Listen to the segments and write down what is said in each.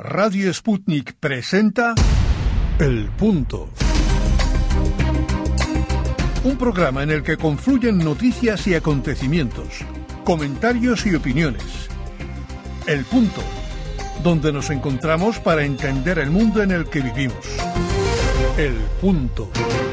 Radio Sputnik presenta El Punto. Un programa en el que confluyen noticias y acontecimientos, comentarios y opiniones. El Punto, donde nos encontramos para entender el mundo en el que vivimos. El Punto.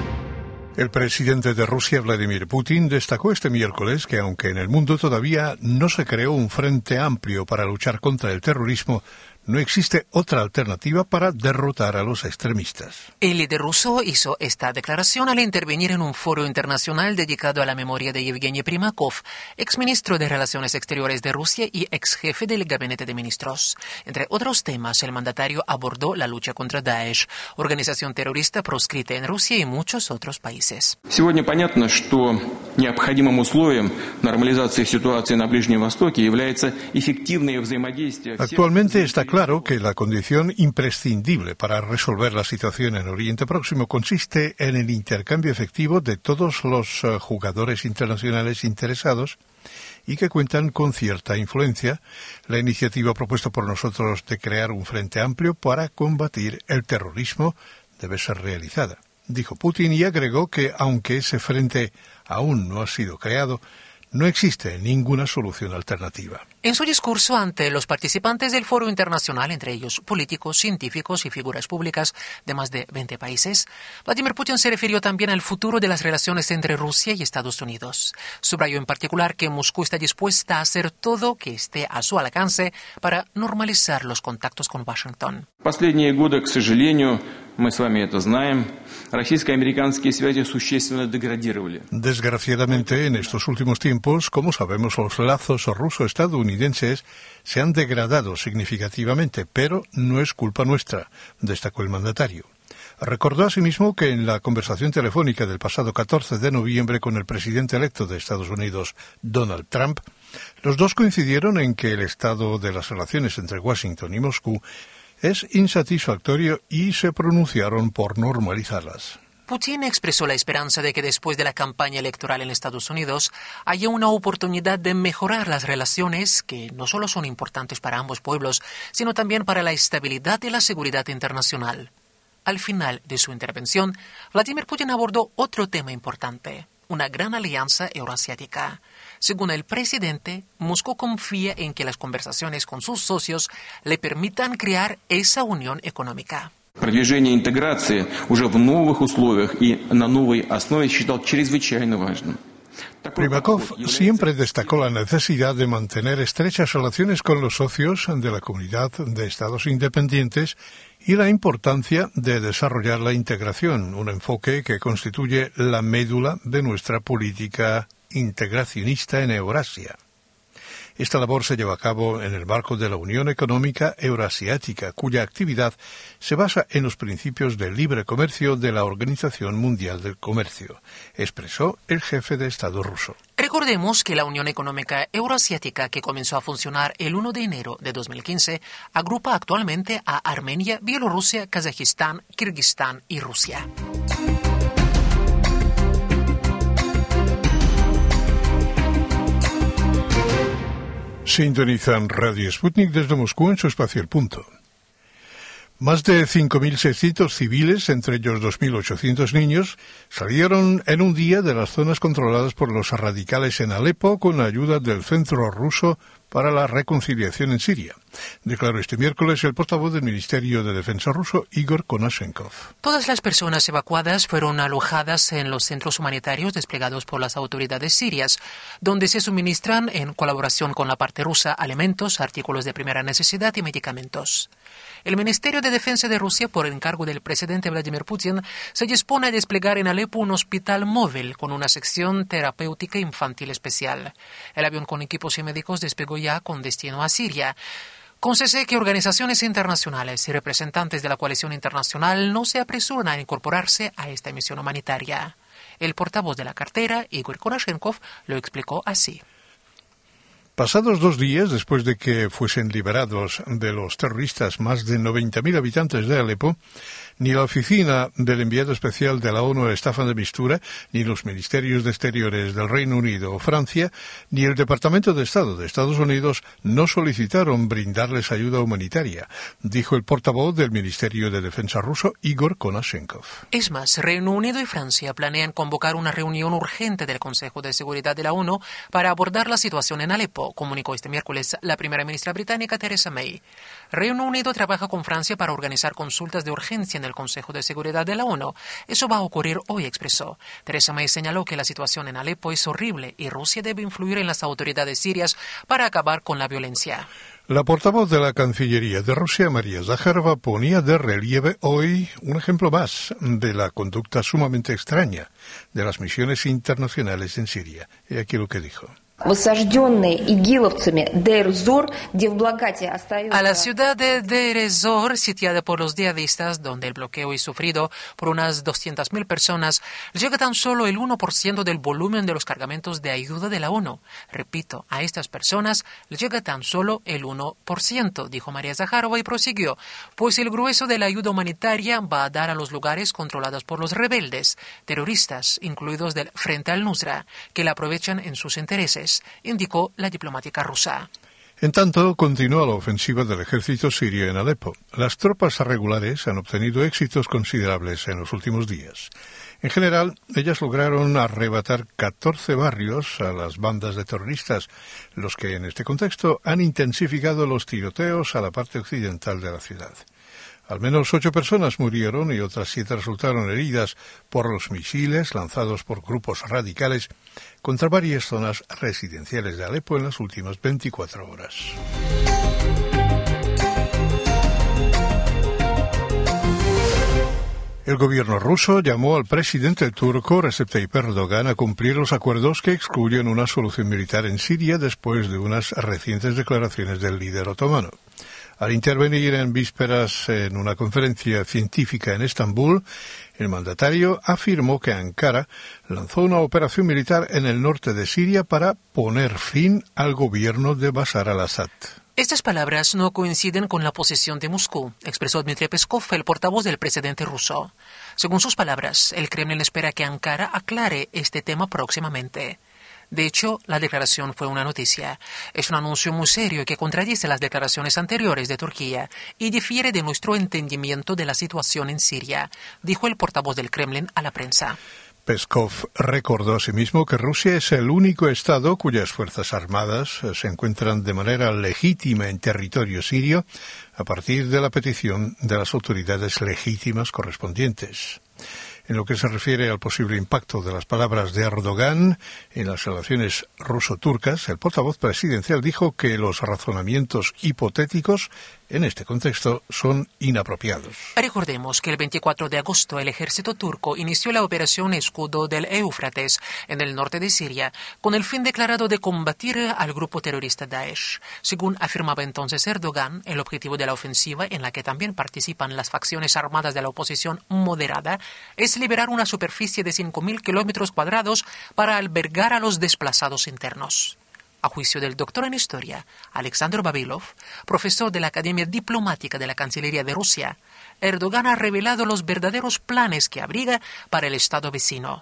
El presidente de Rusia, Vladimir Putin, destacó este miércoles que aunque en el mundo todavía no se creó un frente amplio para luchar contra el terrorismo, no existe otra alternativa para derrotar a los extremistas. El líder ruso hizo esta declaración al intervenir en un foro internacional dedicado a la memoria de Yevgeny Primakov, exministro de Relaciones Exteriores de Rusia y exjefe del Gabinete de Ministros. Entre otros temas, el mandatario abordó la lucha contra Daesh, organización terrorista proscrita en Rusia y muchos otros países. Сегодня понятно, что необходимым условием нормализации ситуации на Ближнем Востоке является эффективное взаимодействие. Actualmente está claro que la condición imprescindible para resolver la situación en Oriente Próximo consiste en el intercambio efectivo de todos los jugadores internacionales interesados y que cuentan con cierta influencia. La iniciativa propuesta por nosotros de crear un frente amplio para combatir el terrorismo debe ser realizada, dijo Putin, y agregó que aunque ese frente aún no ha sido creado, no existe ninguna solución alternativa. En su discurso ante los participantes del foro internacional, entre ellos políticos, científicos y figuras públicas de más de 20 países, Vladimir Putin se refirió también al futuro de las relaciones entre Rusia y Estados Unidos. Subrayó en particular que Moscú está dispuesta a hacer todo que esté a su alcance para normalizar los contactos con Washington. Последние годы, к сожалению, мы с вами это знаем, российско-американские связи существенно деградировали. Desgraciadamente, en estos últimos tiempos, como sabemos, los lazos ruso-estadounidenses se han degradado significativamente, pero no es culpa nuestra, destacó el mandatario. Recordó asimismo que en la conversación telefónica del pasado 14 de noviembre con el presidente electo de Estados Unidos, Donald Trump, los dos coincidieron en que el estado de las relaciones entre Washington y Moscú es insatisfactorio y se pronunciaron por normalizarlas. Putin expresó la esperanza de que después de la campaña electoral en Estados Unidos haya una oportunidad de mejorar las relaciones que no solo son importantes para ambos pueblos, sino también para la estabilidad y la seguridad internacional. Al final de su intervención, Vladimir Putin abordó otro tema importante, una gran alianza euroasiática. Según el presidente, Moscú confía en que las conversaciones con sus socios le permitan crear esa unión económica. Продвижение интеграции уже в новых условиях и на новой основе считал чрезвычайно важным. Primakov siempre destacó la necesidad de mantener estrechas relaciones con los socios de la comunidad de estados independientes y la importancia de desarrollar la integración, un enfoque que constituye la médula de nuestra política integracionista en Eurasia. Esta labor se lleva a cabo en el marco de la Unión Económica Euroasiática, cuya actividad se basa en los principios de libre comercio de la Organización Mundial del Comercio, expresó el jefe de Estado ruso. Recordemos que la Unión Económica Euroasiática, que comenzó a funcionar el 1 de enero de 2015, agrupa actualmente a Armenia, Bielorrusia, Kazajistán, Kirguistán y Rusia. Sintonizan Radio Sputnik desde Moscú en su espacio El Punto. Más de 5.600 civiles, entre ellos 2.800 niños, salieron en un día de las zonas controladas por los radicales en Alepo con la ayuda del Centro Ruso para la Reconciliación en Siria, declaró este miércoles el portavoz del Ministerio de Defensa ruso, Igor Konashenkov. Todas las personas evacuadas fueron alojadas en los centros humanitarios desplegados por las autoridades sirias, donde se suministran, en colaboración con la parte rusa, alimentos, artículos de primera necesidad y medicamentos. El Ministerio de Defensa de Rusia, por encargo del presidente Vladimir Putin, se dispone a desplegar en Alepo un hospital móvil con una sección terapéutica infantil especial. El avión con equipos y médicos despegó ya con destino a Siria. Concede que organizaciones internacionales y representantes de la coalición internacional no se apresuran a incorporarse a esta misión humanitaria. El portavoz de la cartera, Igor Konashenkov, lo explicó así. Pasados 2 días después de que fuesen liberados de los terroristas más de 90.000 habitantes de Alepo, ni la oficina del enviado especial de la ONU, Staffan de Mistura, ni los ministerios de Exteriores del Reino Unido o Francia, ni el Departamento de Estado de Estados Unidos no solicitaron brindarles ayuda humanitaria, dijo el portavoz del Ministerio de Defensa ruso, Igor Konashenkov. Es más, Reino Unido y Francia planean convocar una reunión urgente del Consejo de Seguridad de la ONU para abordar la situación en Alepo, comunicó este miércoles la primera ministra británica Theresa May. Reino Unido trabaja con Francia para organizar consultas de urgencia en el Consejo de Seguridad de la ONU. Eso va a ocurrir hoy, expresó. Theresa May señaló que la situación en Alepo es horrible y Rusia debe influir en las autoridades sirias para acabar con la violencia. La portavoz de la Cancillería de Rusia, María Zakharova, ponía de relieve hoy un ejemplo más de la conducta sumamente extraña de las misiones internacionales en Siria. Y aquí lo que dijo. A la ciudad de Deir ez-Zor, sitiada por los yihadistas, donde el bloqueo es sufrido por unas 200.000 personas, llega tan solo el 1% del volumen de los cargamentos de ayuda de la ONU. Repito, a estas personas llega tan solo el 1%, dijo María Zakharova y prosiguió, pues el grueso de la ayuda humanitaria va a dar a los lugares controlados por los rebeldes, terroristas, incluidos del Frente al-Nusra, que la aprovechan en sus intereses, indicó la diplomática rusa. En tanto, continúa la ofensiva del ejército sirio en Alepo. Las tropas regulares han obtenido éxitos considerables en los últimos días. En general, ellas lograron arrebatar 14 barrios a las bandas de terroristas, los que en este contexto han intensificado los tiroteos a la parte occidental de la ciudad. Al menos 8 personas murieron y otras 7 resultaron heridas por los misiles lanzados por grupos radicales contra varias zonas residenciales de Alepo en las últimas 24 horas. El gobierno ruso llamó al presidente turco Recep Tayyip Erdogan a cumplir los acuerdos que excluyen una solución militar en Siria después de unas recientes declaraciones del líder otomano. Al intervenir en vísperas en una conferencia científica en Estambul, el mandatario afirmó que Ankara lanzó una operación militar en el norte de Siria para poner fin al gobierno de Bashar al-Assad. Estas palabras no coinciden con la posición de Moscú, expresó Dmitry Peskov, el portavoz del presidente ruso. Según sus palabras, el Kremlin espera que Ankara aclare este tema próximamente. De hecho, la declaración fue una noticia. Es un anuncio muy serio que contradice las declaraciones anteriores de Turquía y difiere de nuestro entendimiento de la situación en Siria, dijo el portavoz del Kremlin a la prensa. Peskov recordó asimismo que Rusia es el único Estado cuyas fuerzas armadas se encuentran de manera legítima en territorio sirio a partir de la petición de las autoridades legítimas correspondientes. En lo que se refiere al posible impacto de las palabras de Erdogan en las relaciones ruso-turcas, el portavoz presidencial dijo que los razonamientos hipotéticos en este contexto son inapropiados. Recordemos que el 24 de agosto el ejército turco inició la operación Escudo del Éufrates en el norte de Siria, con el fin declarado de combatir al grupo terrorista Daesh. Según afirmaba entonces Erdogan, el objetivo de la ofensiva, en la que también participan las facciones armadas de la oposición moderada, es liberar una superficie de 5.000 kilómetros cuadrados para albergar a los desplazados internos. A juicio del doctor en Historia, Alexander Babilov, profesor de la Academia Diplomática de la Cancillería de Rusia, Erdogan ha revelado los verdaderos planes que abriga para el Estado vecino.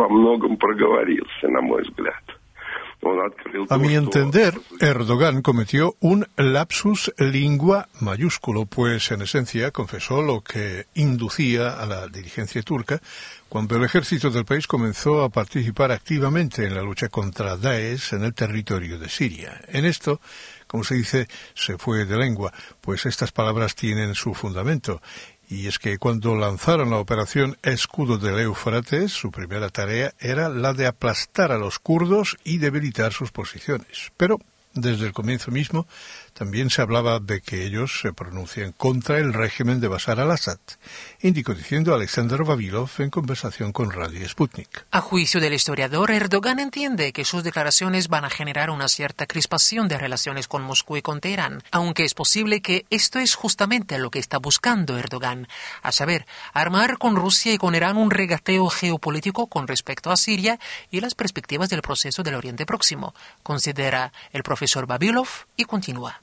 A mi entender, Erdogan cometió un lapsus lingua mayúsculo, pues en esencia confesó lo que inducía a la dirigencia turca cuando el ejército del país comenzó a participar activamente en la lucha contra Daesh en el territorio de Siria. En esto, como se dice, se fue de lengua, pues estas palabras tienen su fundamento. Y es que cuando lanzaron la operación Escudo del Éufrates, su primera tarea era la de aplastar a los kurdos y debilitar sus posiciones. Pero, desde el comienzo mismo, también se hablaba de que ellos se pronuncian contra el régimen de Bashar al-Assad, indicó diciendo Alexander Babilov en conversación con Radio Sputnik. A juicio del historiador, Erdogan entiende que sus declaraciones van a generar una cierta crispación de relaciones con Moscú y con Teherán, aunque es posible que esto es justamente lo que está buscando Erdogan, a saber, armar con Rusia y con Irán un regateo geopolítico con respecto a Siria y las perspectivas del proceso del Oriente Próximo, considera el profesor profesor Vavilov y continúa.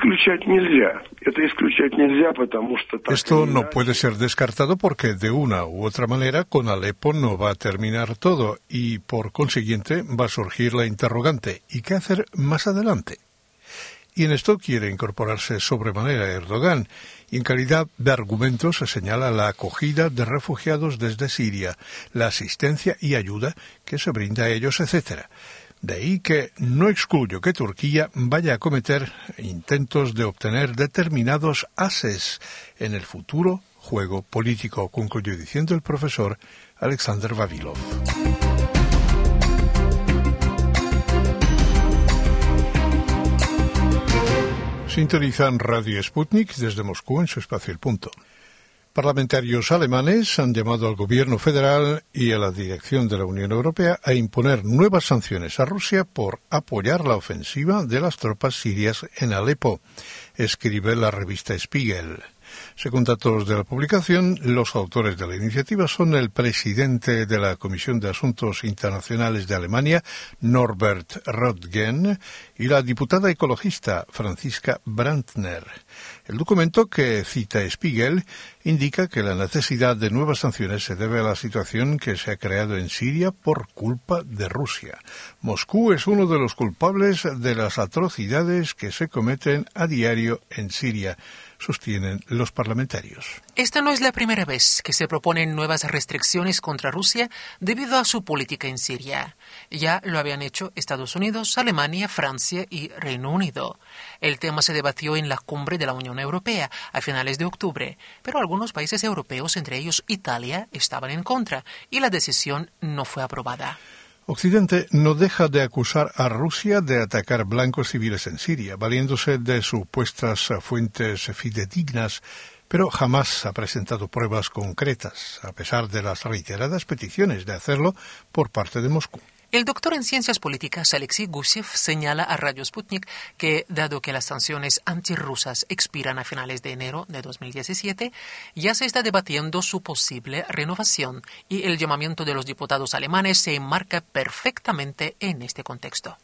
Esto no puede ser descartado porque de una u otra manera con Alepo no va a terminar todo y por consiguiente va a surgir la interrogante ¿y qué hacer más adelante? Y en esto quiere incorporarse sobremanera Erdogan, y en calidad de argumento se señala la acogida de refugiados desde Siria, la asistencia y ayuda que se brinda a ellos, etc. De ahí que no excluyo que Turquía vaya a cometer intentos de obtener determinados ases en el futuro juego político, concluyó diciendo el profesor Alexander Vavilov. Sintonizan Radio Sputnik desde Moscú en su espacio El Punto. Parlamentarios alemanes han llamado al gobierno federal y a la dirección de la Unión Europea a imponer nuevas sanciones a Rusia por apoyar la ofensiva de las tropas sirias en Alepo, escribe la revista Spiegel. Según datos de la publicación, los autores de la iniciativa son el presidente de la Comisión de Asuntos Internacionales de Alemania, Norbert Röttgen, y la diputada ecologista Franziska Brandner. El documento que cita Spiegel indica que la necesidad de nuevas sanciones se debe a la situación que se ha creado en Siria por culpa de Rusia. Moscú es uno de los culpables de las atrocidades que se cometen a diario en Siria, sostienen los parlamentarios. Esta no es la primera vez que se proponen nuevas restricciones contra Rusia debido a su política en Siria. Ya lo habían hecho Estados Unidos, Alemania, Francia y Reino Unido. El tema se debatió en la cumbre de la Unión Europea a finales de octubre, pero algunos países europeos, entre ellos Italia, estaban en contra y la decisión no fue aprobada. Occidente no deja de acusar a Rusia de atacar blancos civiles en Siria, valiéndose de supuestas fuentes fidedignas, pero jamás ha presentado pruebas concretas, a pesar de las reiteradas peticiones de hacerlo por parte de Moscú. El doctor en ciencias políticas Alexei Gusiev señala a Radio Sputnik que, dado que las sanciones antirrusas expiran a finales de enero de 2017, ya se está debatiendo su posible renovación y el llamamiento de los diputados alemanes se enmarca perfectamente en este contexto.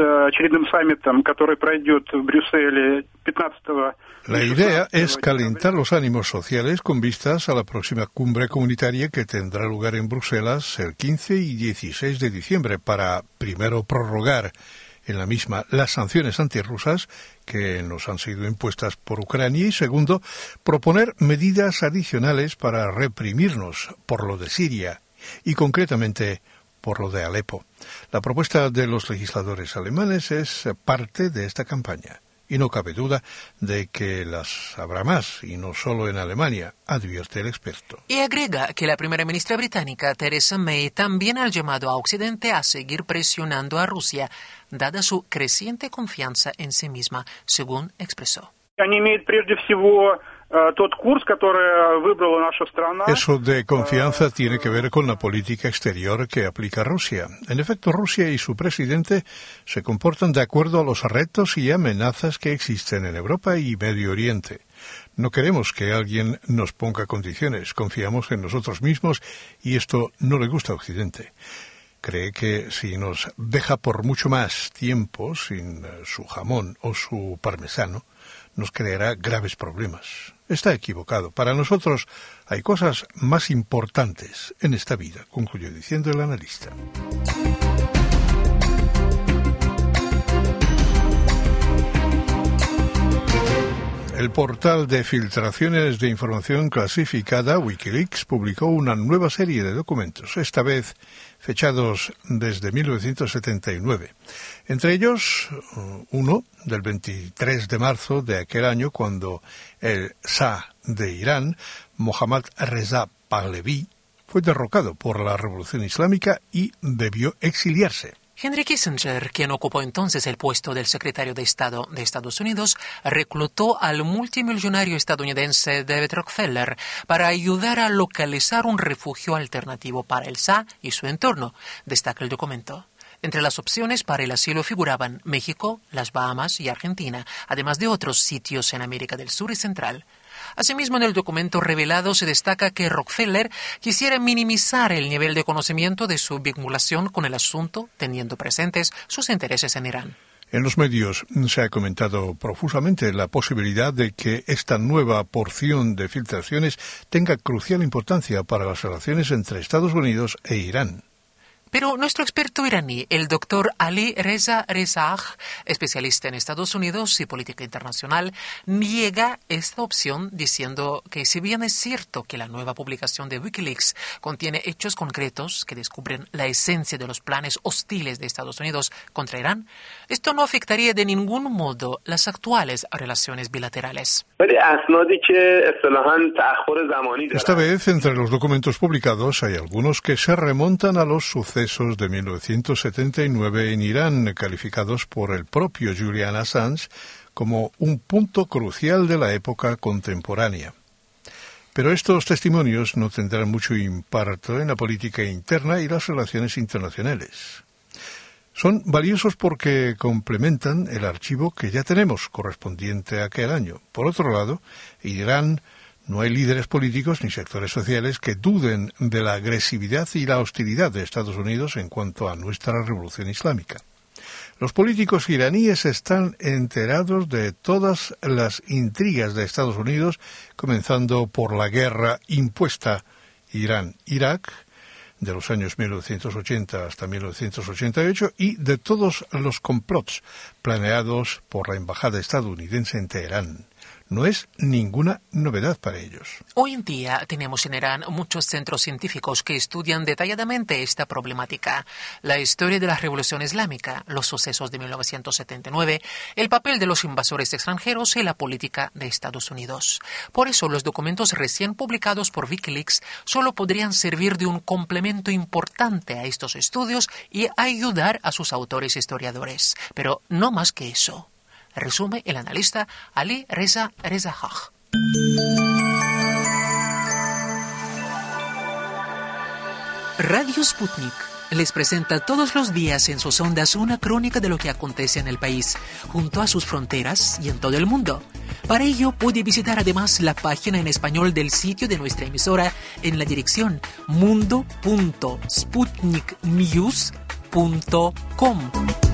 La idea es calentar los ánimos sociales con vistas a la próxima cumbre comunitaria que tendrá lugar en Bruselas el 15 y 16 de diciembre para, primero, prorrogar en la misma las sanciones antirrusas que nos han sido impuestas por Ucrania y, segundo, proponer medidas adicionales para reprimirnos por lo de Siria y, concretamente, por lo de Alepo. La propuesta de los legisladores alemanes es parte de esta campaña. Y no cabe duda de que las habrá más, y no solo en Alemania, advierte el experto. Y agrega que la primera ministra británica, Theresa May, también ha llamado a Occidente a seguir presionando a Rusia, dada su creciente confianza en sí misma, según expresó. Eso de confianza tiene que ver con la política exterior que aplica Rusia. En efecto, Rusia y su presidente se comportan de acuerdo a los retos y amenazas que existen en Europa y Medio Oriente. No queremos que alguien nos ponga condiciones, confiamos en nosotros mismos y esto no le gusta a Occidente. Cree que si nos deja por mucho más tiempo sin su jamón o su parmesano, nos creará graves problemas. Está equivocado. Para nosotros hay cosas más importantes en esta vida, concluyó diciendo el analista. El portal de filtraciones de información clasificada Wikileaks publicó una nueva serie de documentos, esta vez fechados desde 1979. Entre ellos, uno del 23 de marzo de aquel año, cuando el Shah de Irán, Mohammad Reza Pahlavi, fue derrocado por la Revolución Islámica y debió exiliarse. Henry Kissinger, quien ocupó entonces el puesto del secretario de Estado de Estados Unidos, reclutó al multimillonario estadounidense David Rockefeller para ayudar a localizar un refugio alternativo para el Shah y su entorno, destaca el documento. Entre las opciones para el asilo figuraban México, las Bahamas y Argentina, además de otros sitios en América del Sur y Central. Asimismo, en el documento revelado se destaca que Rockefeller quisiera minimizar el nivel de conocimiento de su vinculación con el asunto, teniendo presentes sus intereses en Irán. En los medios se ha comentado profusamente la posibilidad de que esta nueva porción de filtraciones tenga crucial importancia para las relaciones entre Estados Unidos e Irán. Pero nuestro experto iraní, el doctor Ali Reza Rezaj, especialista en Estados Unidos y política internacional, niega esta opción diciendo que si bien es cierto que la nueva publicación de Wikileaks contiene hechos concretos que descubren la esencia de los planes hostiles de Estados Unidos contra Irán, esto no afectaría de ningún modo las actuales relaciones bilaterales. Esta vez, entre los documentos publicados, hay algunos que se remontan a los sucesos de 1979 en Irán, calificados por el propio Julian Assange como un punto crucial de la época contemporánea. Pero estos testimonios no tendrán mucho impacto en la política interna y las relaciones internacionales. Son valiosos porque complementan el archivo que ya tenemos correspondiente a aquel año. Por otro lado, en Irán no hay líderes políticos ni sectores sociales que duden de la agresividad y la hostilidad de Estados Unidos en cuanto a nuestra revolución islámica. Los políticos iraníes están enterados de todas las intrigas de Estados Unidos, comenzando por la guerra impuesta Irán-Irak, de los años 1980 hasta 1988, y de todos los complots planeados por la embajada estadounidense en Teherán. No es ninguna novedad para ellos. Hoy en día tenemos en Irán muchos centros científicos que estudian detalladamente esta problemática, la historia de la revolución islámica, los sucesos de 1979, el papel de los invasores extranjeros y la política de Estados Unidos. Por eso los documentos recién publicados por Wikileaks solo podrían servir de un complemento importante a estos estudios y ayudar a sus autores historiadores, pero no más que eso. Resume el analista Ali Reza Rezajaj. Radio Sputnik les presenta todos los días en sus ondas una crónica de lo que acontece en el país, junto a sus fronteras y en todo el mundo. Para ello puede visitar además la página en español del sitio de nuestra emisora en la dirección mundo.sputniknews.com.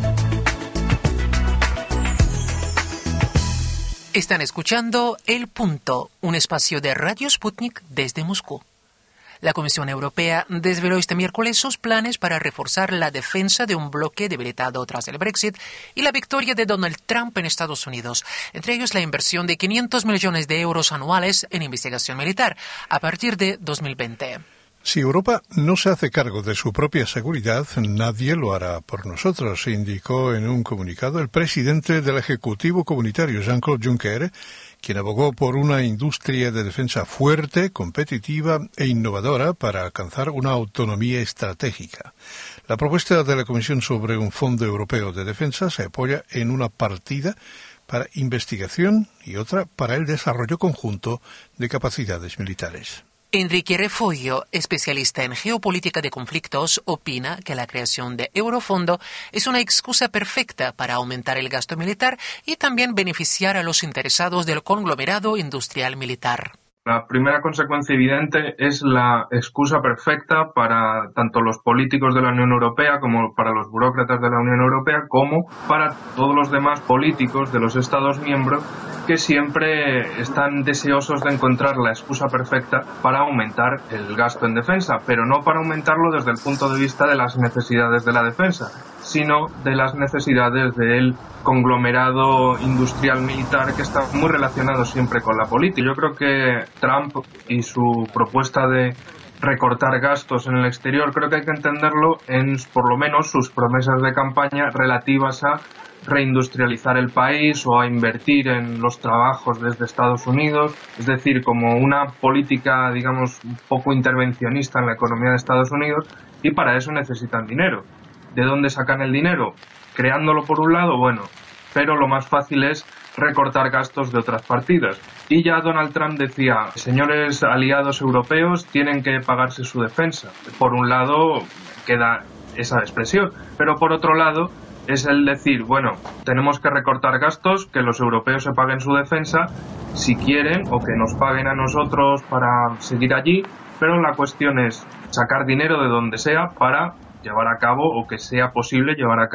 Están escuchando El Punto, un espacio de Radio Sputnik desde Moscú. La Comisión Europea desveló este miércoles sus planes para reforzar la defensa de un bloque debilitado tras el Brexit y la victoria de Donald Trump en Estados Unidos, entre ellos la inversión de 500 millones de euros anuales en investigación militar a partir de 2020. Si Europa no se hace cargo de su propia seguridad, nadie lo hará por nosotros, indicó en un comunicado el presidente del Ejecutivo Comunitario, Jean-Claude Juncker, quien abogó por una industria de defensa fuerte, competitiva e innovadora para alcanzar una autonomía estratégica. La propuesta de la Comisión sobre un Fondo Europeo de Defensa se apoya en una partida para investigación y otra para el desarrollo conjunto de capacidades militares. Enrique Refollo, especialista en geopolítica de conflictos, opina que la creación de Eurofondo es una excusa perfecta para aumentar el gasto militar y también beneficiar a los interesados del conglomerado industrial militar. La primera consecuencia evidente es la excusa perfecta para tanto los políticos de la Unión Europea como para los burócratas de la Unión Europea como para todos los demás políticos de los Estados miembros que siempre están deseosos de encontrar la excusa perfecta para aumentar el gasto en defensa, pero no para aumentarlo desde el punto de vista de las necesidades de la defensa, sino de las necesidades del conglomerado industrial militar que está muy relacionado siempre con la política. Yo creo que Trump y su propuesta de recortar gastos en el exterior, creo que hay que entenderlo en por lo menos sus promesas de campaña relativas a reindustrializar el país o a invertir en los trabajos desde Estados Unidos, es decir, como una política, digamos, un poco intervencionista en la economía de Estados Unidos, y para eso necesitan dinero. ¿De dónde sacan el dinero? Creándolo por un lado, bueno, pero lo más fácil es recortar gastos de otras partidas. Y ya Donald Trump decía, señores aliados europeos tienen que pagarse su defensa. Por un lado queda esa expresión, pero por otro lado es el decir, bueno, tenemos que recortar gastos, que los europeos se paguen su defensa si quieren o que nos paguen a nosotros para seguir allí, pero la cuestión es sacar dinero de donde sea para llevar a cabo o que sea posible llevar a cabo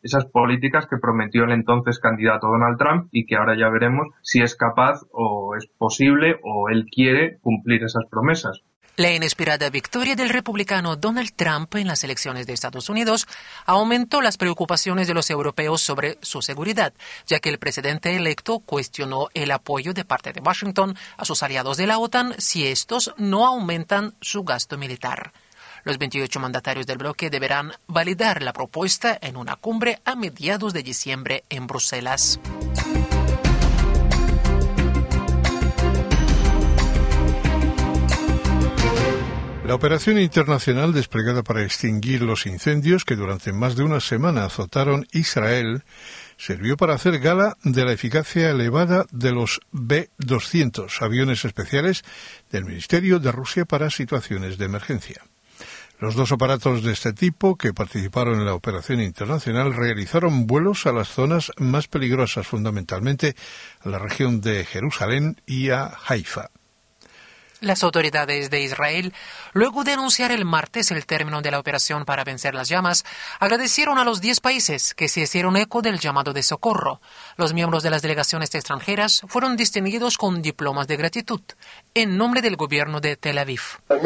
esas políticas que prometió el entonces candidato Donald Trump y que ahora ya veremos si es capaz o es posible o él quiere cumplir esas promesas. La inesperada victoria del republicano Donald Trump en las elecciones de Estados Unidos aumentó las preocupaciones de los europeos sobre su seguridad, ya que el presidente electo cuestionó el apoyo de parte de Washington a sus aliados de la OTAN si estos no aumentan su gasto militar. Los 28 mandatarios del bloque deberán validar la propuesta en una cumbre a mediados de diciembre en Bruselas. La operación internacional desplegada para extinguir los incendios que durante más de una semana azotaron Israel sirvió para hacer gala de la eficacia elevada de los B-200, aviones especiales del Ministerio de Rusia para situaciones de emergencia. Los dos aparatos de este tipo que participaron en la operación internacional realizaron vuelos a las zonas más peligrosas, fundamentalmente a la región de Jerusalén y a Haifa. Las autoridades de Israel, luego de anunciar el martes el término de la operación para vencer las llamas, agradecieron a los 10 países que se hicieron eco del llamado de socorro. Los miembros de las delegaciones extranjeras fueron distinguidos con diplomas de gratitud en nombre del gobierno de Tel Aviv.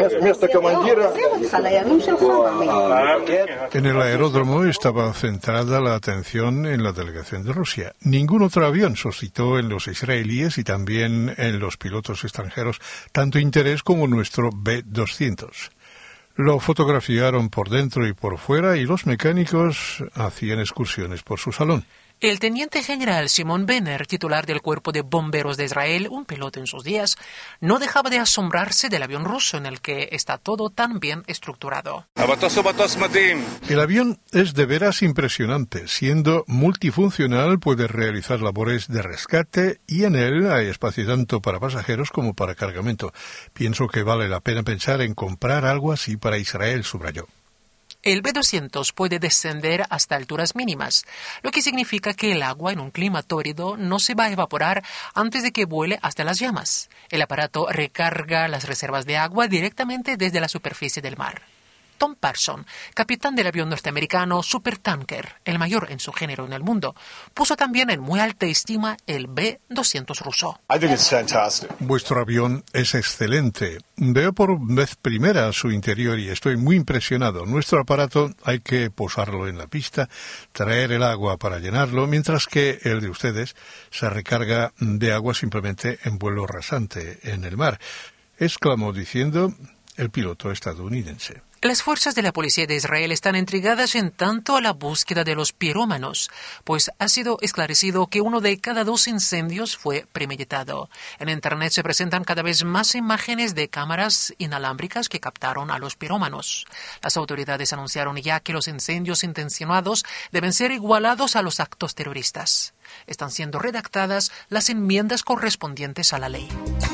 En el aeródromo estaba centrada la atención en la delegación de Rusia. Ningún otro avión suscitó en los israelíes y también en los pilotos extranjeros tanto interés como nuestro B-200. Lo fotografiaron por dentro y por fuera y los mecánicos hacían excursiones por su salón. El teniente general Simon Benner, titular del Cuerpo de Bomberos de Israel, un piloto en sus días, no dejaba de asombrarse del avión ruso en el que está todo tan bien estructurado. El avión es de veras impresionante. Siendo multifuncional, puede realizar labores de rescate y en él hay espacio tanto para pasajeros como para cargamento. Pienso que vale la pena pensar en comprar algo así para Israel, subrayó. El B-200 puede descender hasta alturas mínimas, lo que significa que el agua en un clima tórrido no se va a evaporar antes de que vuele hasta las llamas. El aparato recarga las reservas de agua directamente desde la superficie del mar. Tom Parson, capitán del avión norteamericano Supertanker, el mayor en su género en el mundo, puso también en muy alta estima el B-200 ruso. Vuestro avión es excelente. Veo por vez primera su interior y estoy muy impresionado. Nuestro aparato hay que posarlo en la pista, traer el agua para llenarlo, mientras que el de ustedes se recarga de agua simplemente en vuelo rasante en el mar, exclamó diciendo el piloto estadounidense. Las fuerzas de la policía de Israel están intrigadas en tanto a la búsqueda de los pirómanos, pues ha sido esclarecido que 1 de cada 2 incendios fue premeditado. En Internet se presentan cada vez más imágenes de cámaras inalámbricas que captaron a los pirómanos. Las autoridades anunciaron ya que los incendios intencionados deben ser igualados a los actos terroristas. Están siendo redactadas las enmiendas correspondientes a la ley.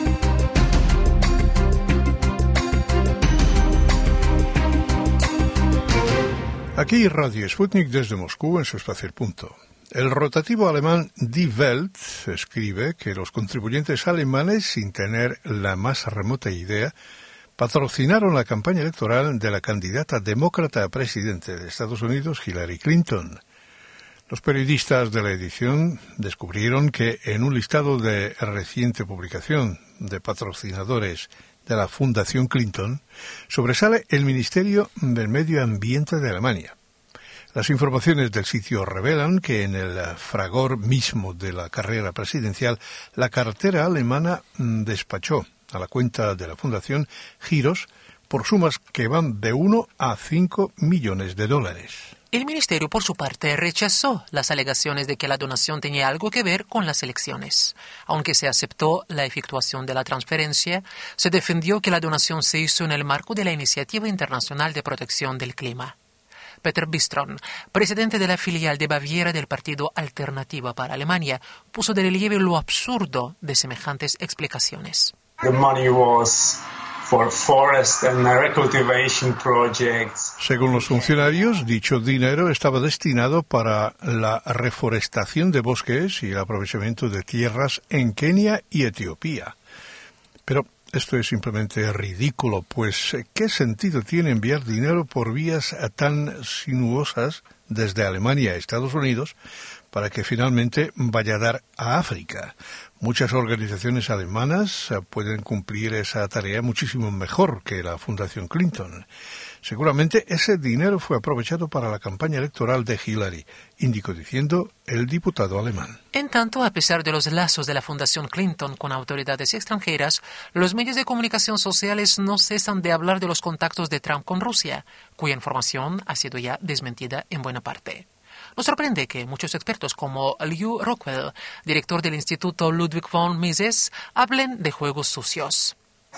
Aquí Radio Sputnik desde Moscú en su espacio El Punto. El rotativo alemán Die Welt escribe que los contribuyentes alemanes, sin tener la más remota idea, patrocinaron la campaña electoral de la candidata demócrata a presidente de Estados Unidos, Hillary Clinton. Los periodistas de la edición descubrieron que en un listado de reciente publicación de patrocinadores de la Fundación Clinton, sobresale el Ministerio del Medio Ambiente de Alemania. Las informaciones del sitio revelan que en el fragor mismo de la carrera presidencial, la cartera alemana despachó a la cuenta de la Fundación giros por sumas que van de 1 a 5 millones de dólares. El ministerio, por su parte, rechazó las alegaciones de que la donación tenía algo que ver con las elecciones. Aunque se aceptó la efectuación de la transferencia, se defendió que la donación se hizo en el marco de la Iniciativa Internacional de Protección del Clima. Peter Bistron, presidente de la filial de Baviera del Partido Alternativa para Alemania, puso de relieve lo absurdo de semejantes explicaciones. The money was for forest and recultivation projects. Según los funcionarios, dicho dinero estaba destinado para la reforestación de bosques y el aprovechamiento de tierras en Kenia y Etiopía. Pero esto es simplemente ridículo, pues ¿qué sentido tiene enviar dinero por vías tan sinuosas desde Alemania a Estados Unidos para que finalmente vaya a dar a África. Muchas organizaciones alemanas pueden cumplir esa tarea muchísimo mejor que la Fundación Clinton. Seguramente ese dinero fue aprovechado para la campaña electoral de Hillary, indicó diciendo el diputado alemán. En tanto, a pesar de los lazos de la Fundación Clinton con autoridades extranjeras, los medios de comunicación sociales no cesan de hablar de los contactos de Trump con Rusia, cuya información ha sido ya desmentida en buena parte. Nos sorprende que muchos expertos como Lew Rockwell, director del Instituto Ludwig von Mises, hablen de juegos sucios.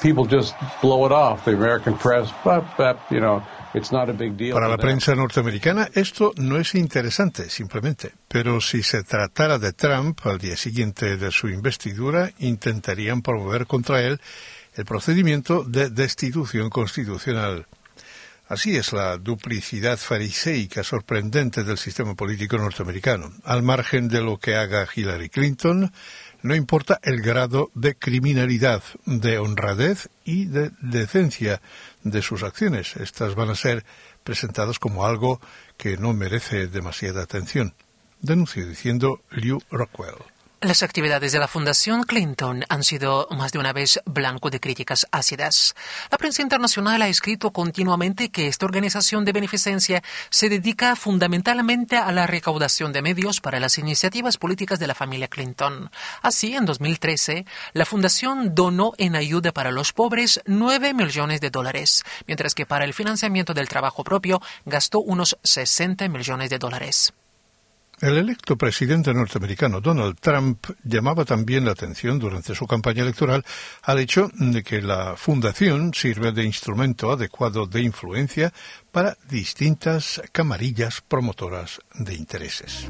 Para la prensa norteamericana esto no es interesante, simplemente. Pero si se tratara de Trump, al día siguiente de su investidura, intentarían promover contra él el procedimiento de destitución constitucional. Así es la duplicidad fariseica sorprendente del sistema político norteamericano. Al margen de lo que haga Hillary Clinton, no importa el grado de criminalidad, de honradez y de decencia de sus acciones. Estas van a ser presentadas como algo que no merece demasiada atención, denunció diciendo Lew Rockwell. Las actividades de la Fundación Clinton han sido más de una vez blanco de críticas ácidas. La prensa internacional ha escrito continuamente que esta organización de beneficencia se dedica fundamentalmente a la recaudación de medios para las iniciativas políticas de la familia Clinton. Así, en 2013, la Fundación donó en ayuda para los pobres $9 millones, mientras que para el financiamiento del trabajo propio gastó unos $60 millones. El electo presidente norteamericano Donald Trump llamaba también la atención durante su campaña electoral al hecho de que la fundación sirve de instrumento adecuado de influencia para distintas camarillas promotoras de intereses.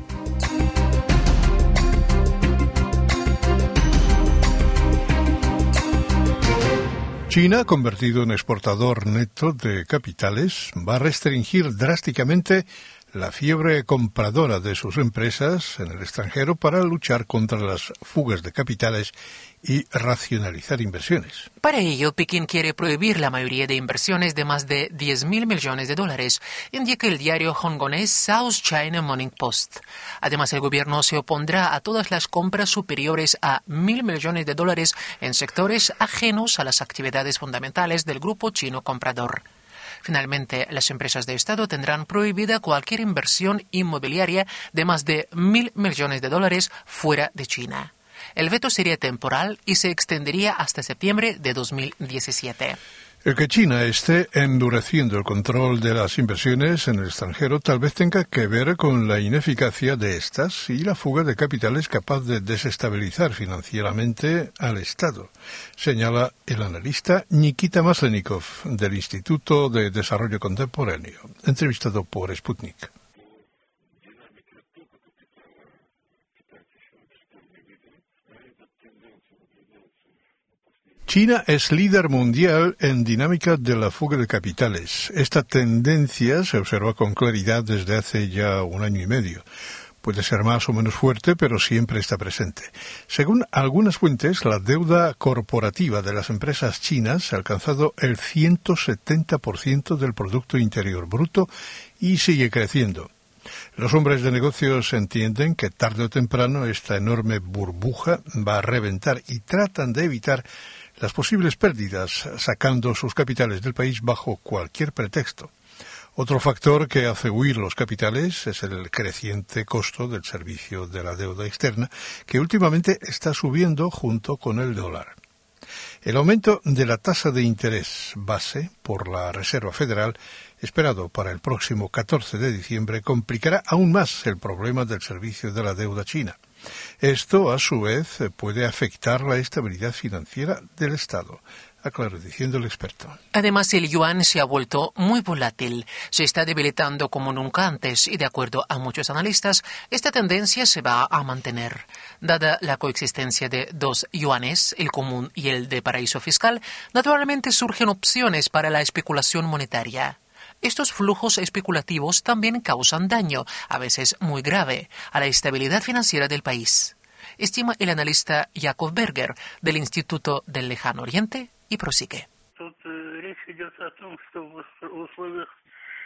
China, convertido en exportador neto de capitales, va a restringir drásticamente la fiebre compradora de sus empresas en el extranjero para luchar contra las fugas de capitales y racionalizar inversiones. Para ello, Pekín quiere prohibir la mayoría de inversiones de más de $10.000 millones, indica el diario hongkonés South China Morning Post. Además, el gobierno se opondrá a todas las compras superiores a $1.000 millones en sectores ajenos a las actividades fundamentales del grupo chino comprador. Finalmente, las empresas de Estado tendrán prohibida cualquier inversión inmobiliaria de más de $1.000 millones fuera de China. El veto sería temporal y se extendería hasta septiembre de 2017. El que China esté endureciendo el control de las inversiones en el extranjero tal vez tenga que ver con la ineficacia de estas y la fuga de capitales capaz de desestabilizar financieramente al Estado, señala el analista Nikita Maslenikov del Instituto de Desarrollo Contemporáneo, entrevistado por Sputnik. China es líder mundial en dinámica de la fuga de capitales. Esta tendencia se observa con claridad desde hace ya 1 año y medio. Puede ser más o menos fuerte, pero siempre está presente. Según algunas fuentes, la deuda corporativa de las empresas chinas ha alcanzado el 170% del Producto Interior Bruto y sigue creciendo. Los hombres de negocios entienden que tarde o temprano esta enorme burbuja va a reventar y tratan de evitar las posibles pérdidas, sacando sus capitales del país bajo cualquier pretexto. Otro factor que hace huir los capitales es el creciente costo del servicio de la deuda externa, que últimamente está subiendo junto con el dólar. El aumento de la tasa de interés base por la Reserva Federal, esperado para el próximo 14 de diciembre, complicará aún más el problema del servicio de la deuda china. Esto, a su vez, puede afectar la estabilidad financiera del Estado, aclaró diciendo el experto. Además, el yuan se ha vuelto muy volátil, se está debilitando como nunca antes y, de acuerdo a muchos analistas, esta tendencia se va a mantener. Dada la coexistencia de dos yuanes, el común y el de paraíso fiscal, naturalmente surgen opciones para la especulación monetaria. Estos flujos especulativos también causan daño, a veces muy grave, a la estabilidad financiera del país, estima el analista Yakov Berger del Instituto del Lejano Oriente y prosigue.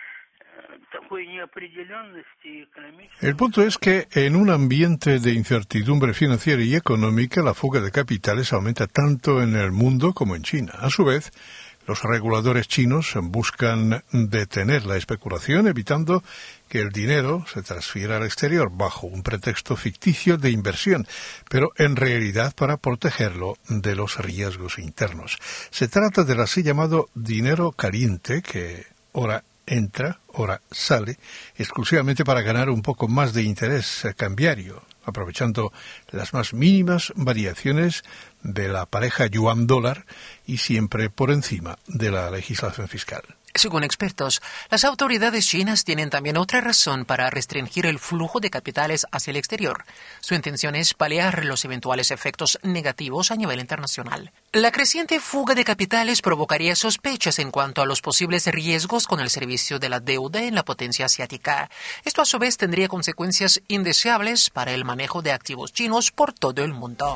El punto es que en un ambiente de incertidumbre financiera y económica, la fuga de capitales aumenta tanto en el mundo como en China. A su vez, los reguladores chinos buscan detener la especulación, evitando que el dinero se transfiera al exterior bajo un pretexto ficticio de inversión, pero en realidad para protegerlo de los riesgos internos. Se trata del así llamado dinero caliente que ora entra, ora sale, exclusivamente para ganar un poco más de interés cambiario, aprovechando las más mínimas variaciones de la pareja yuan-dólar y siempre por encima de la legislación fiscal. Según expertos, las autoridades chinas tienen también otra razón para restringir el flujo de capitales hacia el exterior. Su intención es paliar los eventuales efectos negativos a nivel internacional. La creciente fuga de capitales provocaría sospechas en cuanto a los posibles riesgos con el servicio de la deuda en la potencia asiática. Esto a su vez tendría consecuencias indeseables para el manejo de activos chinos por todo el mundo.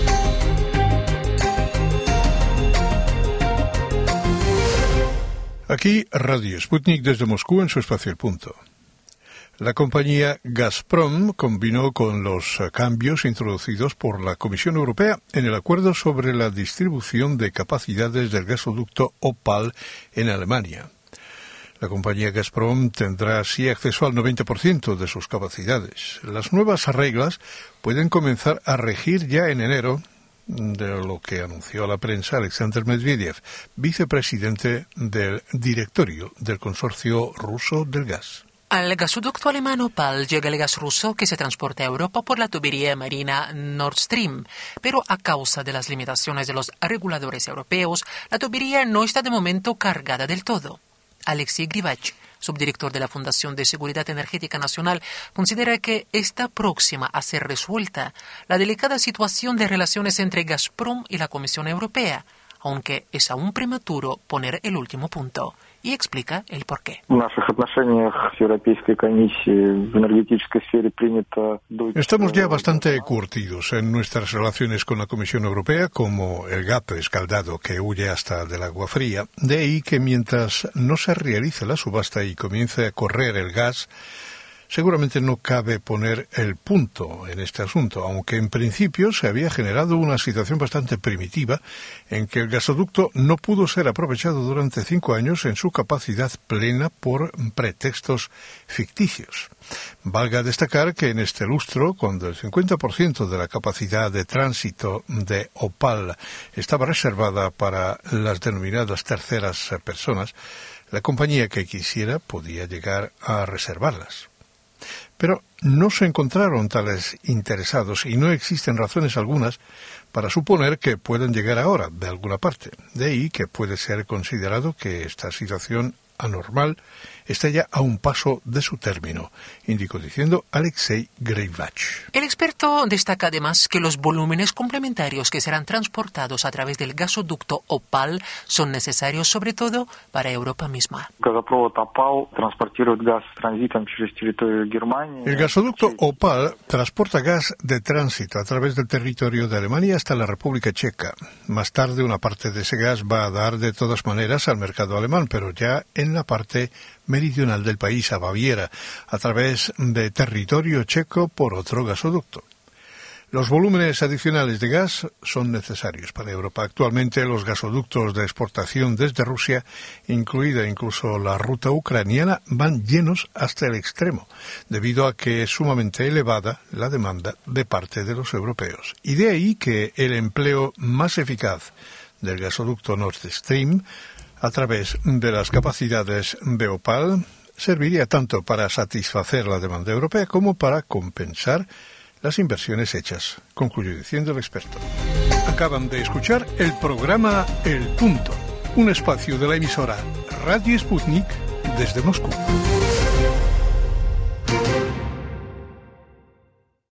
Aquí Radio Sputnik desde Moscú en su espacio El Punto. La compañía Gazprom combinó con los cambios introducidos por la Comisión Europea en el acuerdo sobre la distribución de capacidades del gasoducto Opal en Alemania. La compañía Gazprom tendrá así acceso al 90% de sus capacidades. Las nuevas reglas pueden comenzar a regir ya en enero, de lo que anunció a la prensa Alexander Medvedev, vicepresidente del directorio del consorcio ruso del gas. Al gasoducto alemán Opal llega el gas ruso que se transporta a Europa por la tubería marina Nord Stream, pero a causa de las limitaciones de los reguladores europeos, la tubería no está de momento cargada del todo. Alexei Grivach, subdirector de la Fundación de Seguridad Energética Nacional, considera que está próxima a ser resuelta la delicada situación de relaciones entre Gazprom y la Comisión Europea, aunque es aún prematuro poner el último punto. Y explica el porqué. Estamos ya bastante curtidos en nuestras relaciones con la Comisión Europea, como el gato escaldado que huye hasta del agua fría. De ahí que mientras no se realice la subasta y comience a correr el gas, seguramente no cabe poner el punto en este asunto, aunque en principio se había generado una situación bastante primitiva en que el gasoducto no pudo ser aprovechado durante 5 años en su capacidad plena por pretextos ficticios. Valga destacar que en este lustro, cuando el 50% de la capacidad de tránsito de Opal estaba reservada para las denominadas terceras personas, la compañía que quisiera podía llegar a reservarlas. Pero no se encontraron tales interesados y no existen razones algunas para suponer que puedan llegar ahora de alguna parte. De ahí que puede ser considerado que esta situación anormal está ya a un paso de su término, indicó diciendo Alexei Grivach. El experto destaca además que los volúmenes complementarios que serán transportados a través del gasoducto Opal son necesarios sobre todo para Europa misma. El gasoducto Opal transporta gas de tránsito a través del territorio de Alemania hasta la República Checa. Más tarde una parte de ese gas va a dar de todas maneras al mercado alemán, pero ya en la parte meridional del país, a Baviera, a través de territorio checo por otro gasoducto. Los volúmenes adicionales de gas son necesarios para Europa. Actualmente los gasoductos de exportación desde Rusia, incluida incluso la ruta ucraniana, van llenos hasta el extremo, debido a que es sumamente elevada la demanda de parte de los europeos. Y de ahí que el empleo más eficaz del gasoducto Nord Stream a través de las capacidades de Opal serviría tanto para satisfacer la demanda europea como para compensar las inversiones hechas, concluyó diciendo el experto. Acaban de escuchar el programa El Punto, un espacio de la emisora Radio Sputnik desde Moscú.